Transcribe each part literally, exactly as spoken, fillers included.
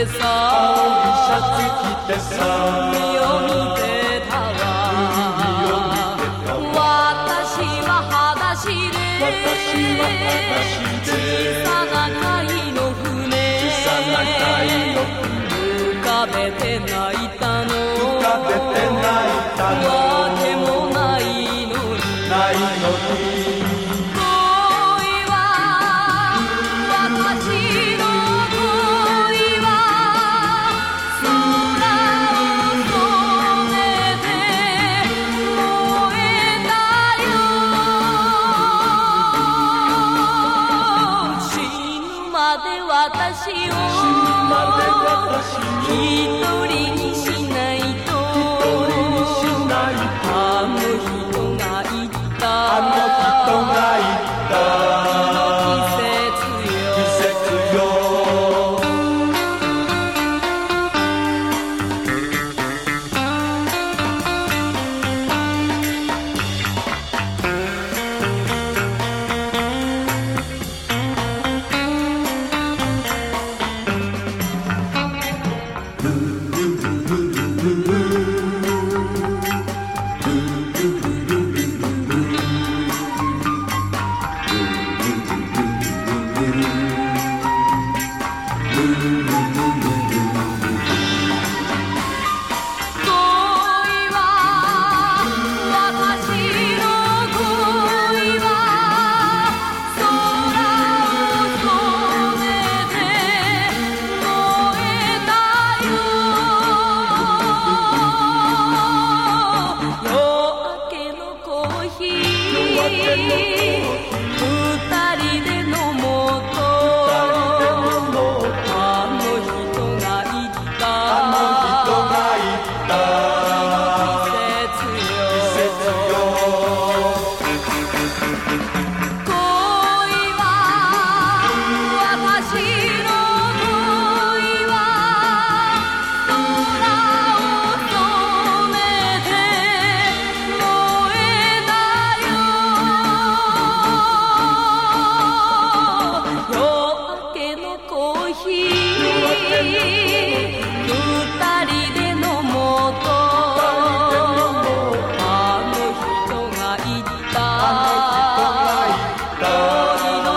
てさ、 青いシャツ着てさ、 海を見てたわ。私は裸足で、 私は裸足で、 小さな貝の船、 小さな貝の船、 浮かべて泣いたの、 浮かべて泣いたの、 わけもないのに、 ないのに。 私を一人にしないと、あの人が言った、 あの人が言った、季節よ。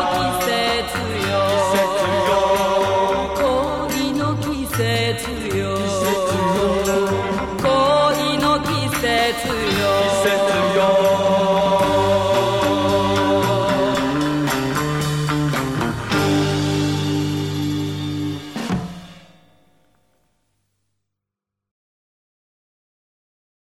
季節よ。